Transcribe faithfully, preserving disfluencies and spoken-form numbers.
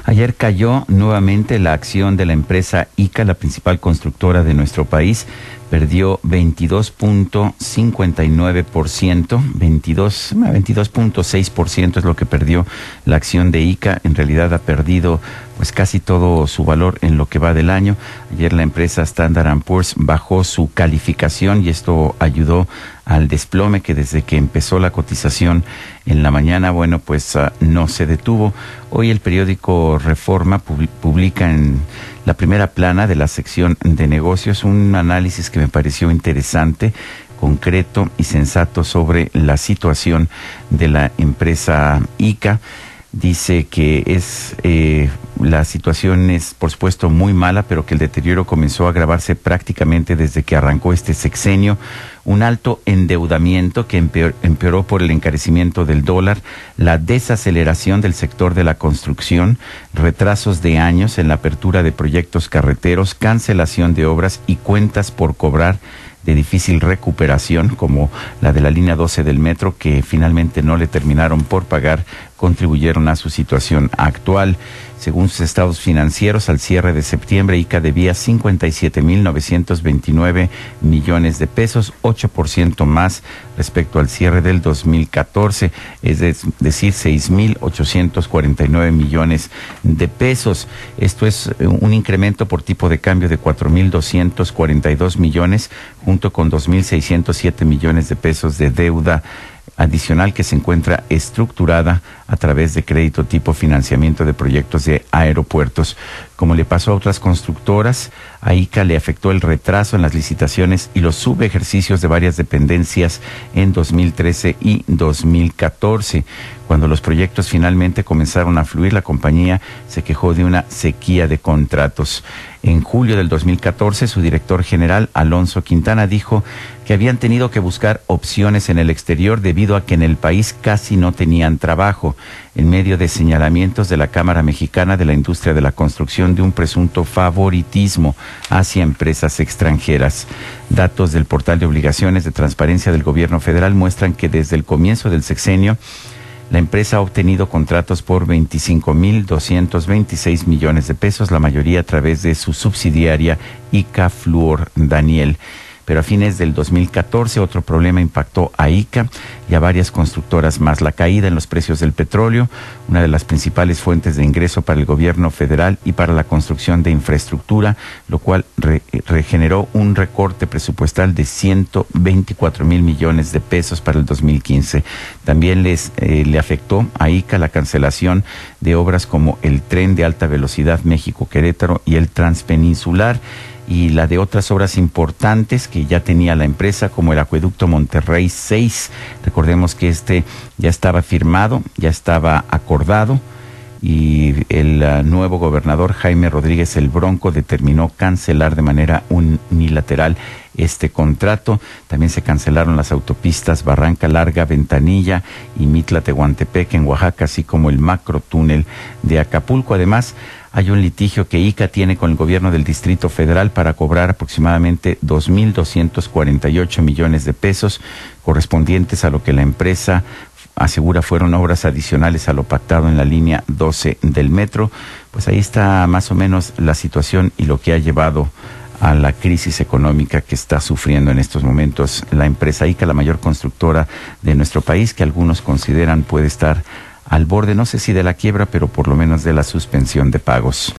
Ayer cayó nuevamente la acción de la empresa I C A, la principal constructora de nuestro país. Perdió veintidós punto cincuenta y nueve por ciento, veintidós, veintidós punto seis por ciento es lo que perdió la acción de I C A. En realidad ha perdido pues casi todo su valor en lo que va del año. Ayer la empresa Standard and Poor's bajó su calificación y esto ayudó al desplome que desde que empezó la cotización en la mañana, bueno, pues uh, no se detuvo. Hoy el periódico Reforma publica en la primera plana de la sección de negocios un análisis que me pareció interesante, concreto y sensato sobre la situación de la empresa I C A. Dice que es eh, la situación es por supuesto muy mala, pero que el deterioro comenzó a agravarse prácticamente desde que arrancó este sexenio. Un alto endeudamiento que empeor, empeoró por el encarecimiento del dólar, la desaceleración del sector de la construcción, retrasos de años en la apertura de proyectos carreteros, cancelación de obras y cuentas por cobrar de difícil recuperación, como la de la línea doce del metro, que finalmente no le terminaron por pagar, contribuyeron a su situación actual. Según sus estados financieros, al cierre de septiembre, I C A debía cincuenta y siete mil novecientos veintinueve millones de pesos, ocho por ciento más respecto al cierre del dos mil catorce, es decir, seis mil ochocientos cuarenta y nueve millones de pesos. Esto es un incremento por tipo de cambio de cuatro mil doscientos cuarenta y dos millones, junto con dos mil seiscientos siete millones de pesos de deuda adicional que se encuentra estructurada a través de crédito tipo financiamiento de proyectos de aeropuertos. Como le pasó a otras constructoras, a I C A le afectó el retraso en las licitaciones y los subejercicios de varias dependencias en dos mil trece y dos mil catorce. Cuando los proyectos finalmente comenzaron a fluir, la compañía se quejó de una sequía de contratos. En julio del dos mil catorce, su director general, Alonso Quintana, dijo que habían tenido que buscar opciones en el exterior debido a que en el país casi no tenían trabajo, en medio de señalamientos de la Cámara Mexicana de la Industria de la Construcción de un presunto favoritismo hacia empresas extranjeras. Datos del portal de obligaciones de transparencia del gobierno federal muestran que desde el comienzo del sexenio, la empresa ha obtenido contratos por veinticinco mil doscientos veintiséis millones de pesos, la mayoría a través de su subsidiaria I C A Fluor Daniel. Pero a fines del dos mil catorce otro problema impactó a I C A y a varias constructoras más. La caída en los precios del petróleo, una de las principales fuentes de ingreso para el gobierno federal y para la construcción de infraestructura, lo cual re regeneró un recorte presupuestal de ciento veinticuatro mil millones de pesos para el dos mil quince. También les, eh, le afectó a I C A la cancelación de obras como el tren de alta velocidad México-Querétaro y el transpeninsular, y la de otras obras importantes que ya tenía la empresa, como el acueducto Monterrey seis. Recordemos que este ya estaba firmado, ya estaba acordado, y el uh, nuevo gobernador Jaime Rodríguez el Bronco determinó cancelar de manera unilateral este contrato. También se cancelaron las autopistas Barranca Larga, Ventanilla y Mitla-Tehuantepec en Oaxaca, así como el macrotúnel de Acapulco. Además, hay un litigio que I C A tiene con el gobierno del Distrito Federal para cobrar aproximadamente dos mil doscientos cuarenta y ocho millones de pesos correspondientes a lo que la empresa asegura fueron obras adicionales a lo pactado en la línea doce del metro. Pues ahí está más o menos la situación y lo que ha llevado a la crisis económica que está sufriendo en estos momentos la empresa I C A, la mayor constructora de nuestro país, que algunos consideran puede estar al borde, no sé si de la quiebra, pero por lo menos de la suspensión de pagos.